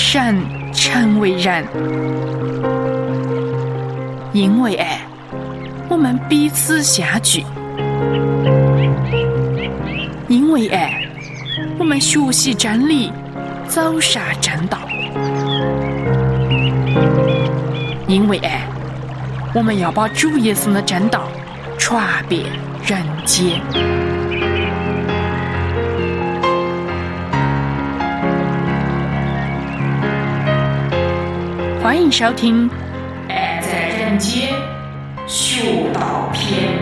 善成为然。因为爱，我们彼此相聚；因为爱，我们学习真理，走上正道；因为爱，我们要把主耶稣的真道传遍人间。欢迎收听《爱在人间学道篇》。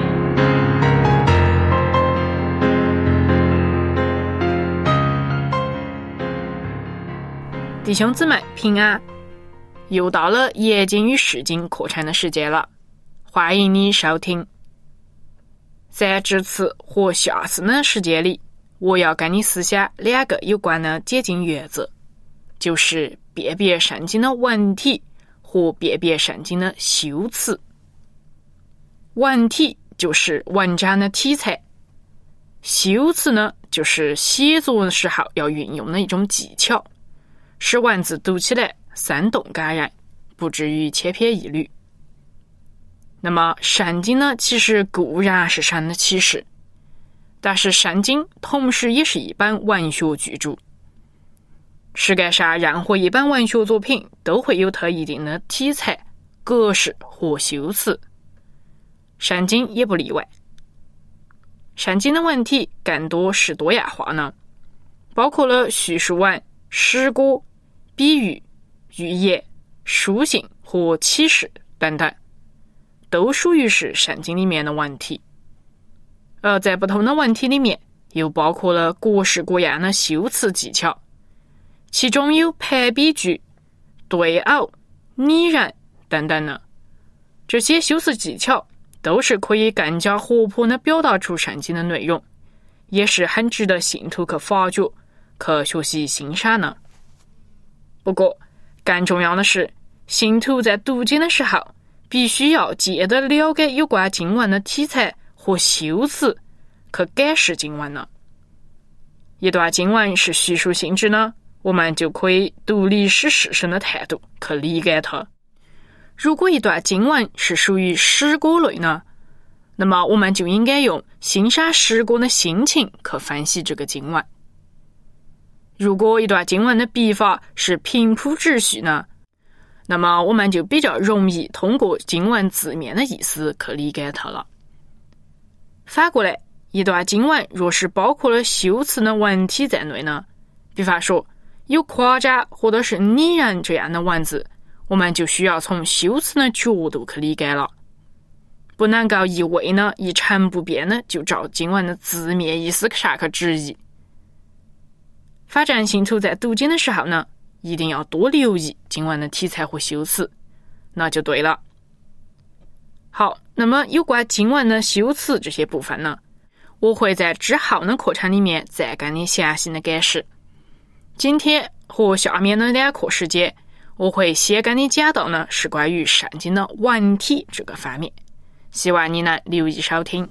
弟兄姊妹平安，又到了夜经与释经课程的时间了，欢迎你收听。在这次和下次的时间里，我要跟你思想两个有关的解经原则，就是辨别圣经的文体和辨别圣经的修辞。文体就是文章的题材，修辞呢，就是写作的时候要运用的一种技巧，使文字读起来生动感人，不至于千篇一律。那么圣经呢，其实固然是神的启示，但是圣经同时也是一本文学巨著。世界上任何一本文学作品都会有它一定的题材、格式和修辞，圣经也不例外。圣经的文体更多是多样化呢，包括了叙述文、诗歌、比喻、寓言、书信和启示等等，都属于是圣经里面的文体。而在不同的文体里面，又包括了各式各样的修辞技巧，其中有排比句、对偶、拟人等等呢。这些修辞技巧都是可以更加活泼地表达出圣经的内容，也是很值得信徒去发掘、去学习欣赏呢。不过更重要的是，信徒在读经的时候必须要借着了解有关经文的题材和修辞去解释经文呢。一段经文是叙述性质呢，我们就可以读历史事实的态度去理解它。如果一段经文是属于诗歌类呢，那么我们就应该用欣赏诗歌的心情去分析这个经文。如果一段经文的笔法是平铺直叙呢，那么我们就比较容易通过经文字面的意思去理解它了。反过来，一段经文若是包括了修辞的文体在内呢，比方说有夸张或者是拟人这样的文字，我们就需要从修辞的角度去理解了，不能够一味呢一成不变的就照经文的字面意思上去直译。反正信徒在读经的时候呢，一定要多留意经文的题材和修辞，那就对了。好，那么有关经文的修辞这些部分呢，我会在之后的课程里面再跟你详细的解释。今天和下面的2课时间，我会先跟你讲到呢是关于圣经的文体这个方面，希望你能留意收听。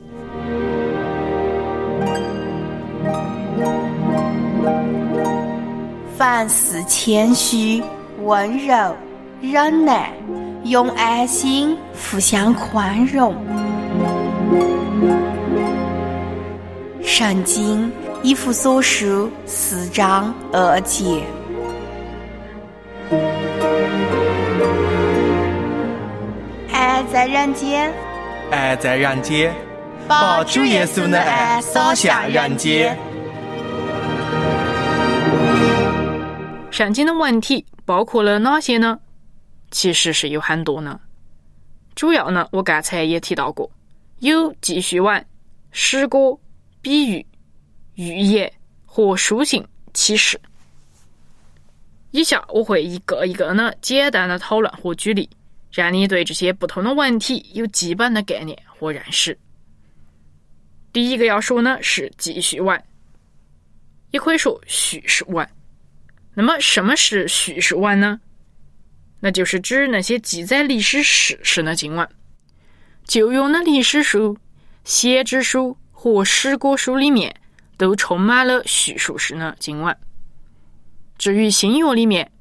凡事谦虚、温柔、忍耐，用爱心互相宽容。圣经以弗所书4章2节。爱在人间， 爱在人间，把主耶稣的爱洒向人间。 圣经的文体包括了哪些呢？其实是有很多呢。主要呢，我刚才也提到过，有记叙文、诗歌、比喻、寓言和书信、启示。以下我会一个一个呢简单的讨论和举例，让你对这些不同的文体有基本的概念和认识。第一个要说呢是记叙文，也可以说叙述文。那么什么是叙述文呢？那就是指那些记载历史事实的经文。旧约的历史书、先知书和诗歌书里面都充满了叙述式的经文。至于新约里面，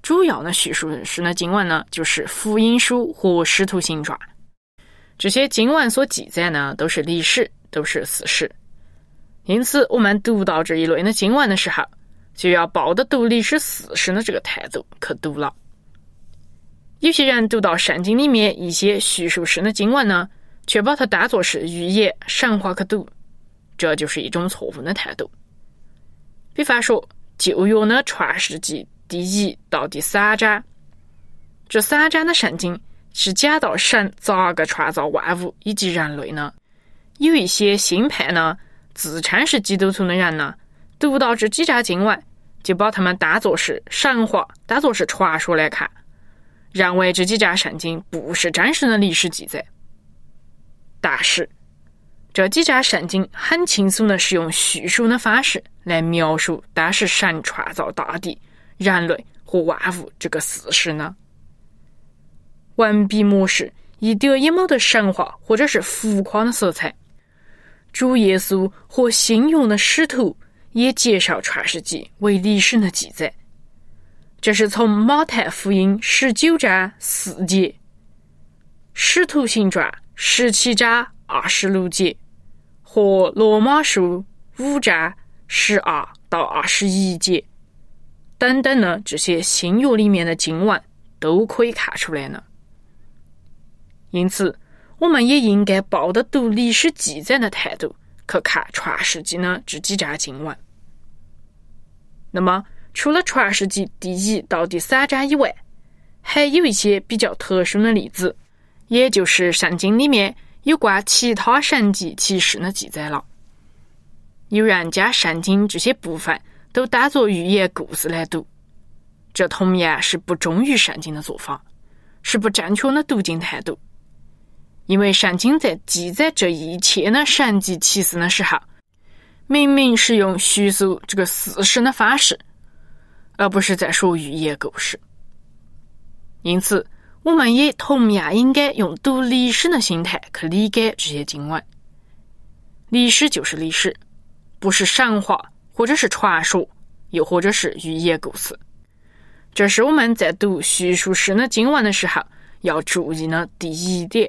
主要的叙述史的经文呢，就是福音书和使徒行传。这些经文所记载呢，都是历史，都是事实。因此，我们读到这一类的经文的时候，就要抱着读历史事实的这个态度去读了。有些人读到圣经里面一些叙述式的经文呢，却把它当作是寓言、神话去读，这就是一种错误的态度。比方说，旧约的创世纪第1到第3章，这3章的圣经是讲到神咋个创造万物以及人类呢？有一些新派呢，自称是基督徒的人呢，读到这几章经文，就把他们当作是神话，当作是传说来看，认为这几章圣经不是真实的历史记载。但是这几章圣经很轻松的是用叙述的方式来描述当时神创造大地、人类和万物这个事实呢。文笔模式一点也没得神话或者是浮夸的色彩。主耶稣和新约的使徒也介绍创世纪为历史的记载，这是从马太福音19章4节、使徒行传17章26节和罗马书5章12到21节等等的这些新约里面的经文都可以看出来呢。因此，我们也应该抱着读历史记载的态度去看创世纪的这几章经文。那么，除了创世纪第1到第3章以外，还有一些比较特殊的例子，也就是圣经里面有关其他神迹奇事的记载了。有人将圣经这些部分都当作寓言故事来读，这同样是不忠于圣经的做法，是不正确的读经态度。因为圣经在记载这一切的神迹奇事的时候，明明是用叙述这个事实的方式，而不是在说寓言故事。因此，我们也同样应该用读历史的心态去理解这些经文。历史就是历史，不是神话或者是传说，又或者是寓言故事。这是我们在读叙述式的经文的时候要注意的第一点。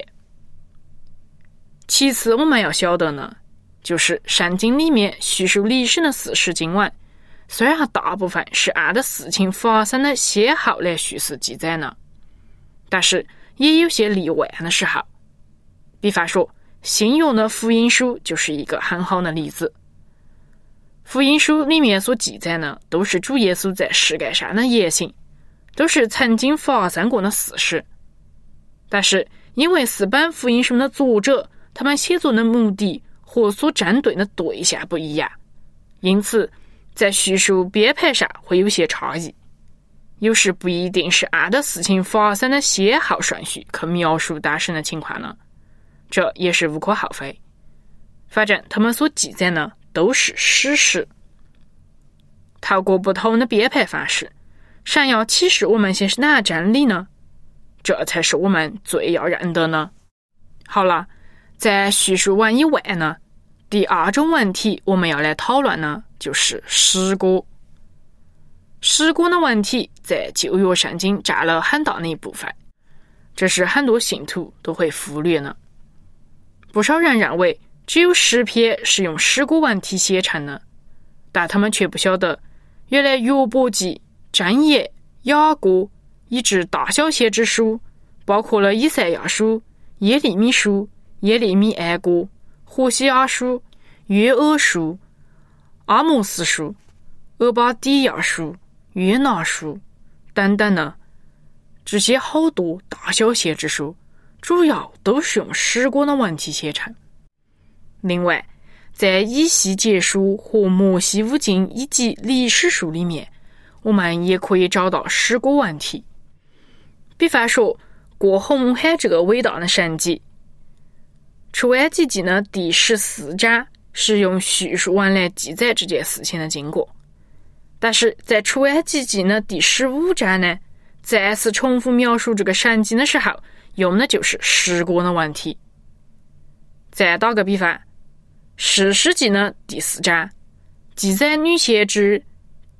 其次，我们要晓得呢，就是圣经里面叙述历史的事实经文，虽然大部分是按照事情发生的先后来叙事记载呢，但是也有些例外的时候。比方说，新约的福音书就是一个很好的例子。福音书里面所记载呢，都是主耶稣在世界上的言行，都是曾经发生过的事实。但是，因为4本福音书的作者，他们写作的目的和所针对的对象不一样，因此在叙述编排上会有些差异，有时不一定是按照事情发生的先后顺序去描述当时的情况呢，这也是无可厚非。反正他们所记载呢都是史实。透过不同的编排方式，神要启示我们些哪个真理呢？这才是我们最要认得呢。好了，在叙述文以外呢，第二种问题我们要来讨论呢，就是诗歌。诗歌的问题在旧约圣经占了很大的一部分，这是很多信徒都会忽略呢。不少人认为只有诗篇是用诗歌文体写成的，但他们却不晓得，原来约伯记、箴言、雅歌以至大小先知书，包括了以赛亚书、耶利米书、耶利米哀歌、何西阿书、约珥书、阿摩斯书、俄巴底亚书、约拿书等等呢，这些好多大小先知书主要都是用诗歌的文体写成。另外，在以西结书和摩西五经以及历史书里面，我们也可以找到诗歌文体。比方说，过红海这个伟大的神迹，出埃及记的第14章是用叙述文来记载这件事情的经过，但是在出埃及记的第15章呢，再次重复描述这个神迹的时候，用的就是诗歌的文体。再打个比方，士师记的第4章记载女先知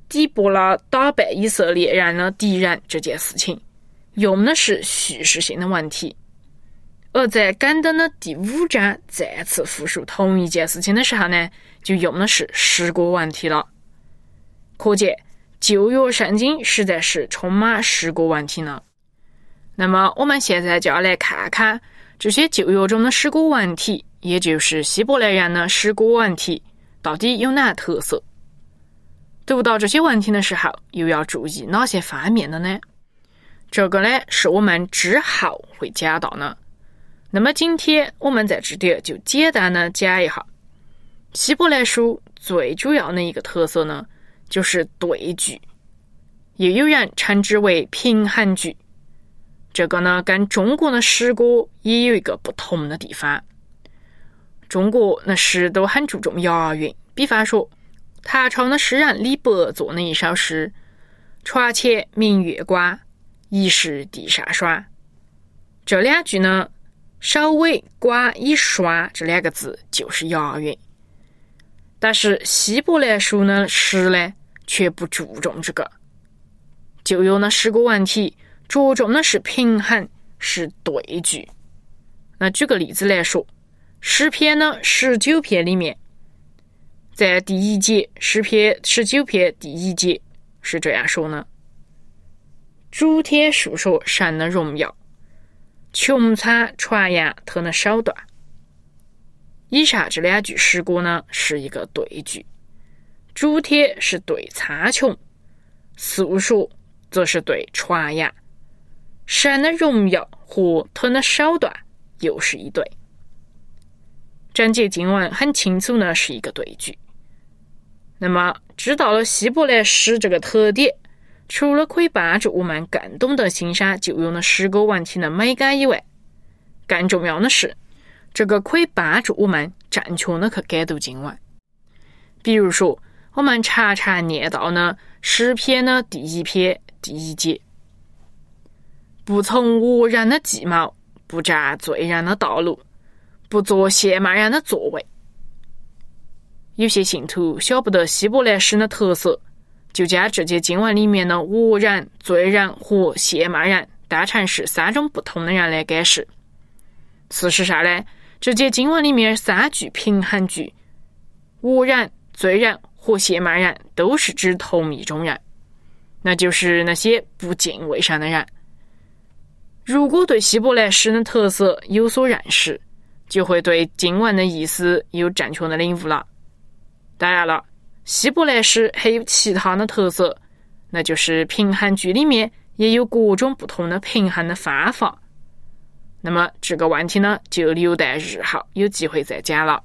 抵驳了打败以色列人的敌人这件事情，用的是叙事性的问题。而在敢登的第5章再次复述同一件事情的时候呢，就用的是诗歌问题了。可见旧约圣经实在是充满诗歌问题呢。那么我们现在就要来看看这些旧约中的诗歌问题，也就是希伯来人的诗歌问题到底有哪特色。读到这些问题的时候，又要注意哪些方面的呢？这个呢，是我们之后会讲到的。那么今天我们在这里就简单的讲一下希伯来书最主要的一个特色呢，就是对句，也有人称之为平衡句。这个呢，跟中国的诗歌也有一个不同的地方。中国的诗都很注重押韵，比方说唐朝的诗人李白作的一首诗：床前明月光，疑是地上霜。这两句呢，首尾光以霜这2个字就是押韵。但是希伯来书的诗呢，却不注重这个。旧约的诗歌问题着重的是平衡，是对句。那举个例子来说，诗篇呢19篇里面，在第1节，诗篇19篇第1节是这样说呢：诸天述说神的荣耀，穹苍传扬他的手段。以上这2句诗歌呢是一个对句，诸天是对苍穹，诉说则是对传扬，神的荣耀和他的手段又是一对。整节经文很清楚呢是一个对句。那么知道了希伯来诗这个特点，除了可以帮助我们更懂得欣赏旧约的诗歌问题的美感以外，更重要的是这个可以帮助我们正确的去解读经文。比如说我们常常念到呢诗篇的第1篇第1节：不从恶人的计谋，不占罪人的道路，不做亵慢人的座位。有些信徒晓不得希伯来诗的特色，就将这节经文里面的恶人、罪人和亵慢人当成是3种不同的人来解释。事实上呢，这节经文里面3句平衡句，恶人、罪人和亵慢人都是指同一种人，那就是那些不敬畏神的人。如果对希伯来诗的特色有所认识，就会对经文的意思有正确的领悟了。当然了，希伯来诗还有其他的特色，那就是平衡句里面也有各种不同的平衡的方法。那么这个问题呢，就留待日后有机会再讲了。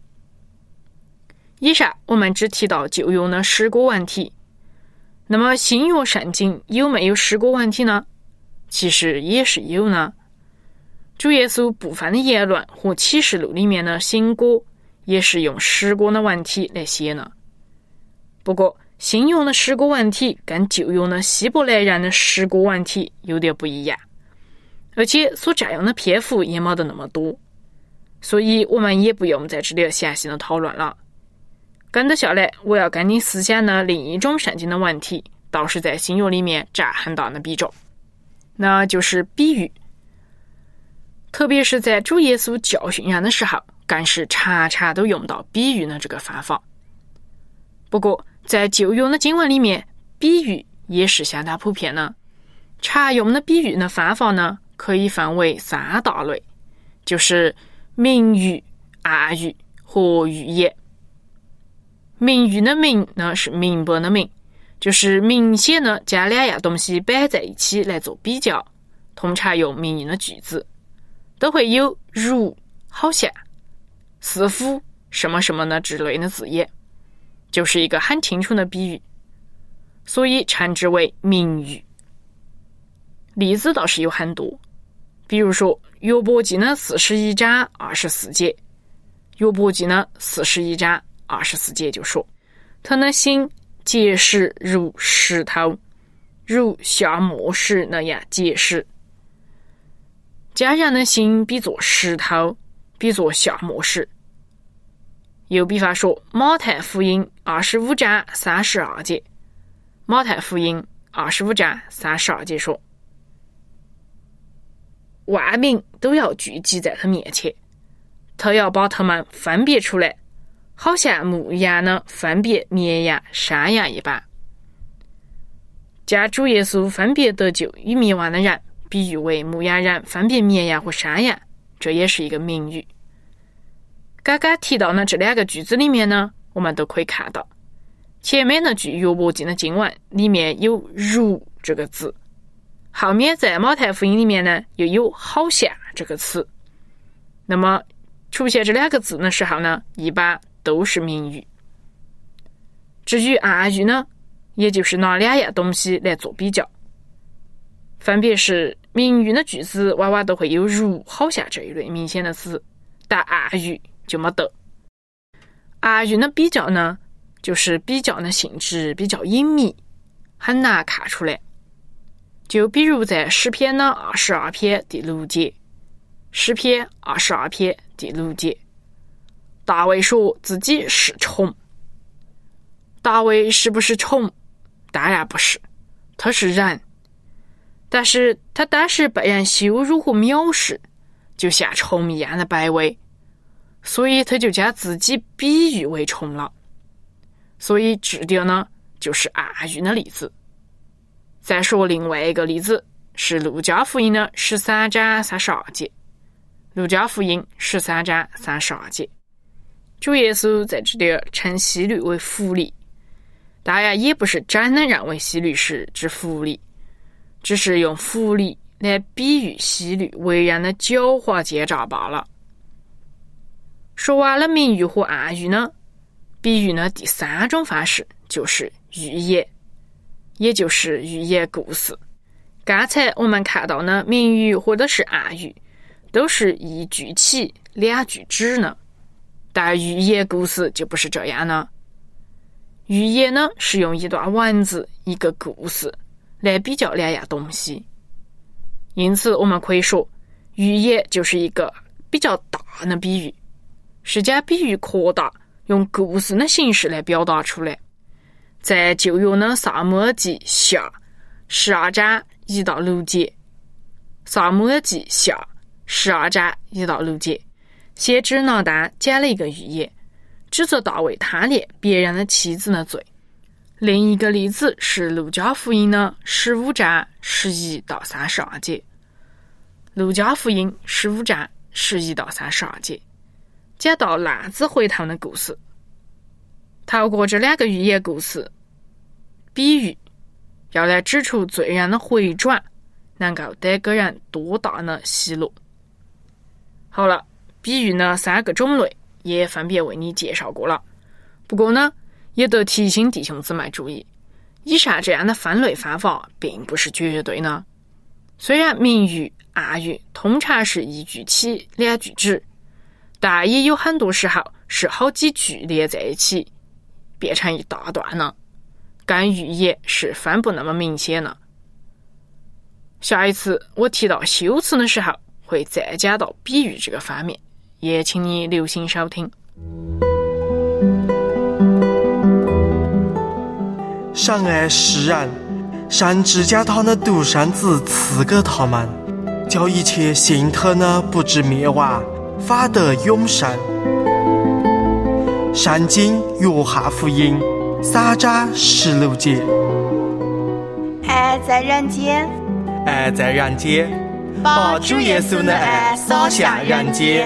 以上我们只提到旧约的诗歌问题，那么新约圣经有没有诗歌问题呢？其实也是有呢。主耶稣部分的言论和启示录里面的行歌也是用诗歌的问题来写呢。不过新约的诗歌问题跟旧约的希伯来人的诗歌问题有点不一样，而且所占用的篇幅也没得那么多，所以我们也不用在这里详细的讨论了。跟着下来我要跟你思想的另一种圣经的问题，倒是在新约里面占很大的比重，那就是比喻。特别是在主耶稣教训人的时候，更是常常都用到比喻的这个方法。不过在旧约的经文里面，比喻也是相当普遍的。常用的比喻的方法呢，可以分为3大类，就是明喻、暗喻和寓言。明喻的明呢是明白的明，就是明显的将2样东西摆在一起来做比较，通常用明喻的句子，都会有如、好像、似乎、什么什么的之类的字眼，就是一个很清楚的比喻，所以称之为明喻。例子倒是有很多，比如说约伯记的41章24节，约伯记的41章24节就说，他的心结实如石头，如下磨石那样结实。将人的心比作石头，比作下磨石。又比方说马太福音25章32节， 马太福音25章32节说，万民都要聚集在他面前，他要把他们分别出来，好像牧羊呢分别绵羊山羊一般。将主耶稣分别得救与灭亡的人比喻为牧羊人分别绵羊和山羊，这也是一个名语。刚刚提到的这2个句子里面呢，我们都可以看到前面那句约伯记的经文里面有如这个字，后面在马太福音里面呢又有好像这个词。那么出现这2个字的时候呢，一般都是名语。至于暗喻呢，也就是拿2样东西来做比较，分别是名语的句子往往都会有如好像这一类明显的词，但暗语就没得。暗语的比较呢，就是比较的性质比较隐秘，很难看出来。就比如在诗篇的22篇第6节，诗篇22篇第6节，大卫说自己是虫。大卫是不是虫？当然不是，他是人。但是他当时被人羞辱和藐视，就像虫一样的卑微，所以他就将自己比喻为虫了。所以指的呢，就是暗喻的例子。再说另外一个例子，是路加福音的13章32节。路加福音13章32节，主耶稣在这里称希律为狐狸，当然也不是真的认为希律是只狐狸，只是用狐狸来比喻希律为人的狡猾奸诈罢了。说完了名喻和暗喻呢，比喻的第3种方式就是寓言，也就是寓言故事。刚才我们看到的名喻或者是暗喻都是一句起2句止呢，但寓言故事就不是这样呢。寓言呢，是用一段文字一个故事来比较2样东西，因此我们可以说寓言就是一个比较大的比喻，是将比喻扩大，用故事的形式来表达出来。在旧约的撒母耳记下12章1到6节，撒母耳记下12章1到6节，先知拿单讲了一个寓言，指责大卫贪恋别人的妻子的罪。另一个例子是路加福音的15章11到32节。路加福音15章11到32节讲到浪子回头的故事。透过这2个寓言故事比喻，要来指出罪人的回转能够得给人多大的喜乐。好了，比喻呢3个种类也分别为你介绍过了，不过呢也得提醒弟兄姊妹注意，以上这样的分类方法并不是绝对呢。虽然名喻暗喻通常是一句起2句止，但也有很多时候是好几句连在一起变成一大段呢，跟寓言是分不那么明显了。下一次我提到修辞的时候会再讲到比喻这个方面，也请你留心收听。 神爱世人，甚至将他的独生子赐给他们，叫一切信他的不至灭亡，反得永生。圣经约翰福音3章16节。 爱在人间， 爱在人间，把主耶稣的爱洒向人间。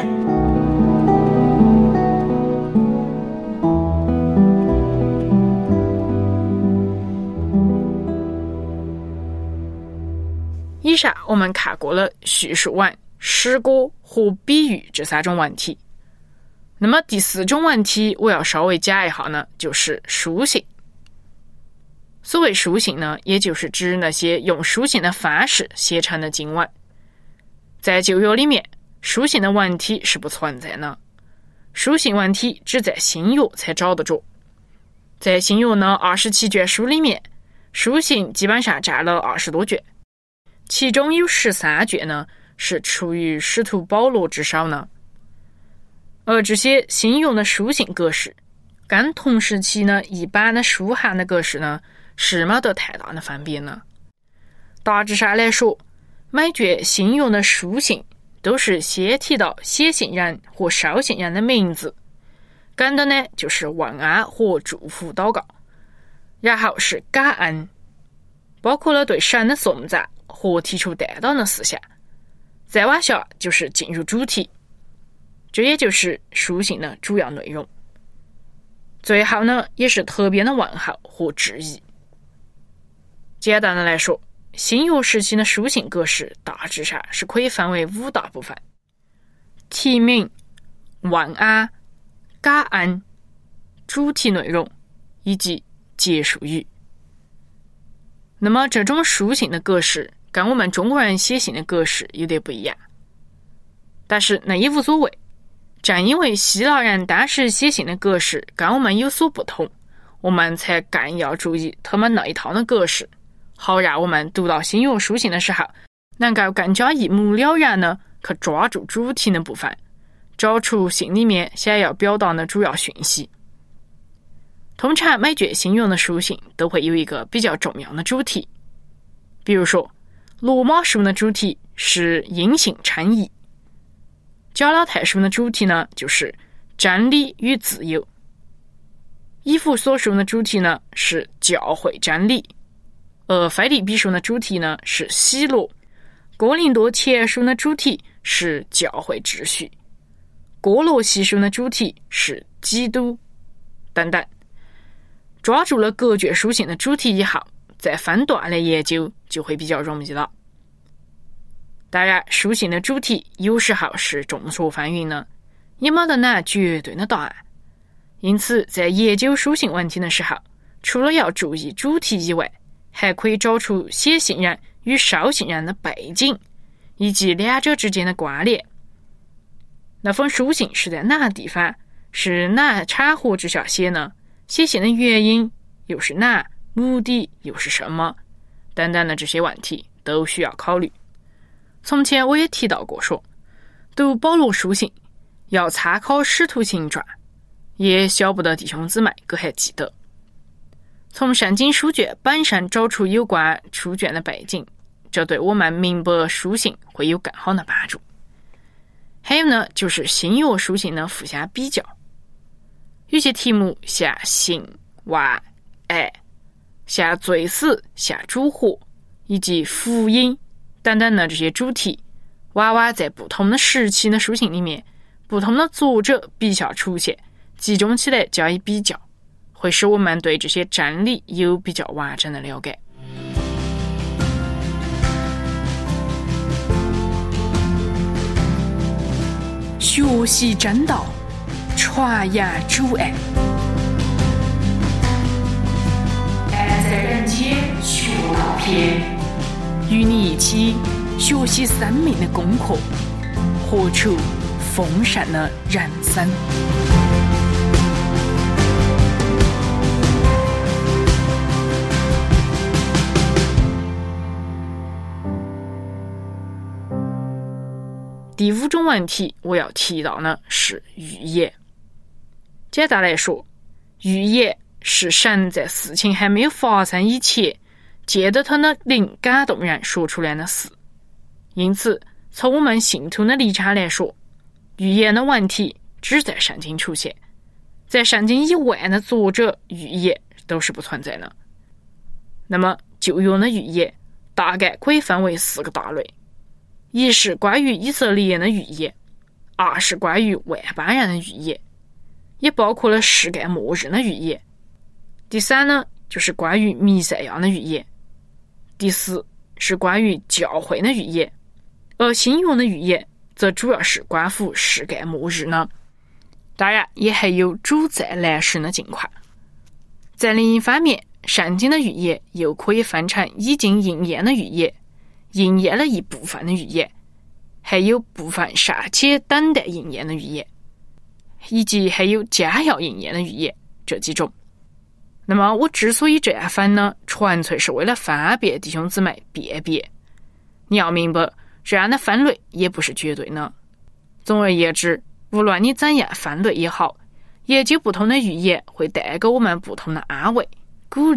以上我们看过了叙述文、诗歌和比喻这3种问题。那么第4种问题我要稍微讲一下呢，就是书信。所谓书信呢，也就是指那些用书信的方式写成的经文。在旧约里面，书信的文体是不存在的，书信文体只在新约才找得着。在新约的27卷书里面，书信基本上占了20多卷，其中有13卷呢是出于使徒保罗之手呢。而这些新用的书信格式跟同时期呢一般的书函的格式呢是没得太大的分别呢。大致上来说，每卷信用的书信都是先提到写信人和收信人的名字，跟的呢就是问安和祝福祷告，然后是感恩，包括了对神的颂赞和提出担当的事项，再往下就是进入主题，这也就是书信的主要内容。最后呢，也是特别的问候和致意。简单的来说，新约时期的书信格式大致上是可以分为5大部分：题名、问安、感恩、主题内容以及结束语。那么这种书信的格式跟我们中国人写信的格式有点不一样，但是那也无所谓，正因为希腊人当时写信的格式跟我们有所不同，我们才更要注意他们那一套的格式，好让我们读到新约书信的时候能够更加一目了然的去抓住主题的部分，找出信里面想要表达的主要讯息。通常每卷新约的书信都会有一个比较重要的主题，比如说罗马书的主题是因信称义，加拉太书的主题呢就是真理与自由，以弗所书的主题呢是教会真理，而腓立比书的主题呢是喜乐，哥林多前书的主题是教会秩序，哥罗西书的主题是基督等等。抓住了各卷书信的主题以后，再分段来研究就会比较容易了。当然，书信的主题有时候是众说纷纭的，也没得哪绝对的答案。因此，在研究书信问题的时候，除了要注意主题以外，还可以找出写信人与收信人的背景，以及两者之间的关联。那封书信是在哪个地方，是哪场合之下写呢？写信的原因又是哪？目的又是什么？等等的这些问题都需要考虑。从前我也提到过说，读保罗书信要参考使徒行传，也晓不得弟兄姊妹可还记得。从圣经书卷本身找出有关书卷的背景，这对我们明白书信会有更好的帮助。还有呢，就是新约书信的互相比较。有些题目像信、望、爱，像罪死、像主活，以及福音等等的这些主题，往往在不同的时期的书信里面，不同的作者笔下出现，集中起来加以比较，会使我们对这些真理有比较完整的了解。学习真道，传扬主爱。爱在人间学道篇，与你一起学习生命的功课，活出丰盛的人生。第5种问题我要提到呢是预言。简单来说，预言是神在事情还没有发生以前，借着他的灵感动人说出来的事。因此，从我们信徒的立场来说，预言的问题只在圣经出现，在圣经以外的作者预言都是不存在的。那么，旧约的预言大概可以分为4个大类。一是关于以色列人的预言，2是关于外邦人的预言，也包括了世界末日的预言。第3呢，就是关于弥赛亚的预言。第4是关于教会的预言，而新约的预言则主要是关乎世界末日呢。当然，也还有主再来时的情况。在另一方面，圣经的预言又可以分成已经应验的预言，应验了一部分的预言，还有部分尚且等待应验的预言，以及还有将要应验的预言，这几种。那么我之所以这样分呢，纯粹是为了方便弟兄姊妹辨别。你要明白，这样的分类也不是绝对的。总而言之，无论你怎样分类也好，研究不同的预言会带给我们不同的安慰、鼓励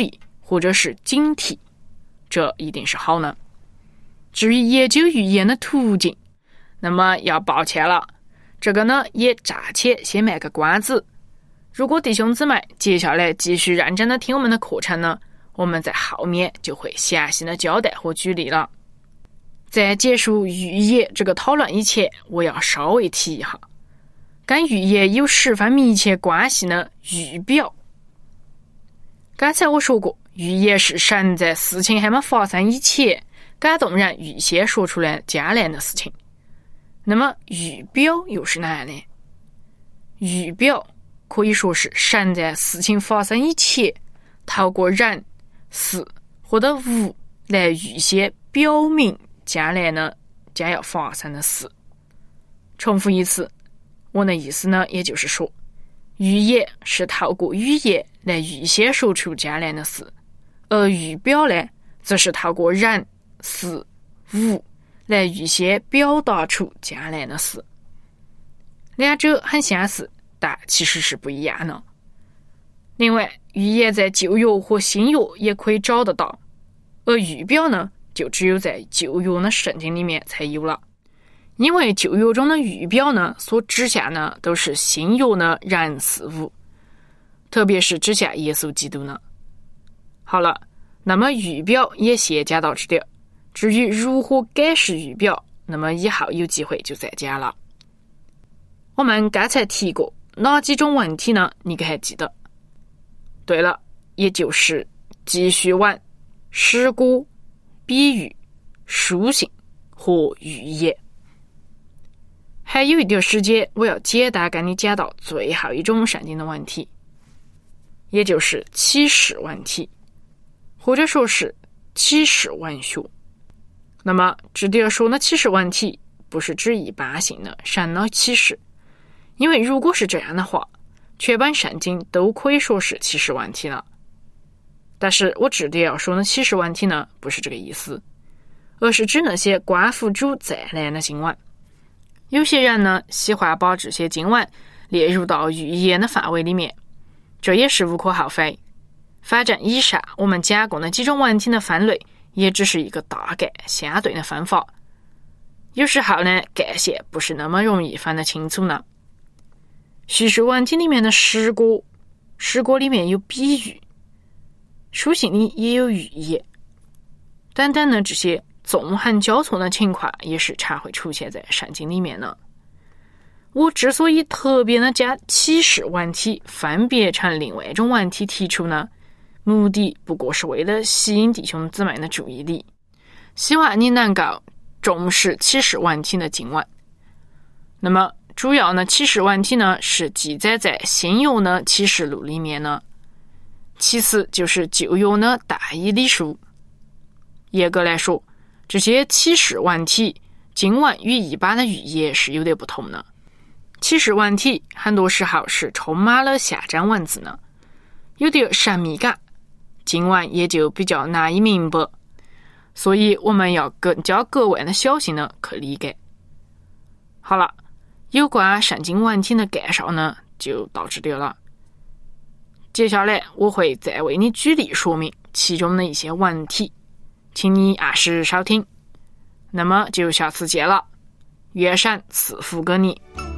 或者是警惕，这一定是好呢。至于研究语言的途径，那么要抱歉了，这个呢也暂且先卖个关子。如果弟兄姊妹接下来继续认真的听我们的课程呢，我们在后面就会详细的交代和举例了。在结束语言这个讨论以前，我要稍微提一下，跟语言有十分密切关系的预表。刚才我说过，预言是神在事情还没发生以前感动人预先说出来将来的事情。那么预表又是哪样呢？预表可以说是神在事情发生以前透过人、事或者物来预先表明将来呢将要发生的事。重复一次，我的意思呢，也就是说，预言是透过语言来预先说出将来的事，而预表呢，则是透过人、事、物来预先表达出将来的事。两者很相似，但其实是不一样的。另外，预言在旧约和新约也可以找得到，而预表呢，就只有在旧约的圣经里面才有了。因为旧约中的预表呢，所指向呢都是新约的人事物，特别是指向耶稣基督呢。好了，那么预表也先讲到这点。至于如何解释预表，那么以后有机会就再讲了。我们刚才提过哪几种问题呢？你可还记得？对了，也就是记叙文、诗歌、比喻、书信和寓言。还有一点时间，我要简单跟你讲到最后一种圣经的问题，也就是启示问题，或者说是启示文学。那么这点说的启示问题，不是指一般性的神的启示，因为如果是这样的话，全本圣经都可以说是启示问题了。但是我这里要说的启示问题呢，不是这个意思，而是指那些关乎主再来的经文。有些人呢，喜欢把这些经文列入到预言的范围里面，这也是无可厚非。反正以上我们讲过的几种问题的分类，也只是一个大概相对的分法。有时候呢，概线不是那么容易分得清楚呢。叙述问题里面的诗歌，诗歌里面有比喻，书信里也有寓言，等等的这些纵横交错的情况也是常会出现在圣经里面的。我之所以特别的将启示问题分别成另外一种问题提出呢，目的不过是为了吸引弟兄姊妹的注意力，希望你能够重视启示问题的经文。那么主要呢，启示问题呢是记载在新约的启示录里面呢，其次就是旧约的但以理书。严格来说，这些启示问题经文与一般的预言是有点不同的。启示问题很多时候是充满了象征文字呢，有点神秘感，经文也就比较难以明白，所以我们要更加格外的小心的去理解。好了，有关圣经问题的介绍呢，就到这里了。接下来我会再为你举例说明其中的一些问题，请你按时收听。那么就下次见了，愿神赐福给你。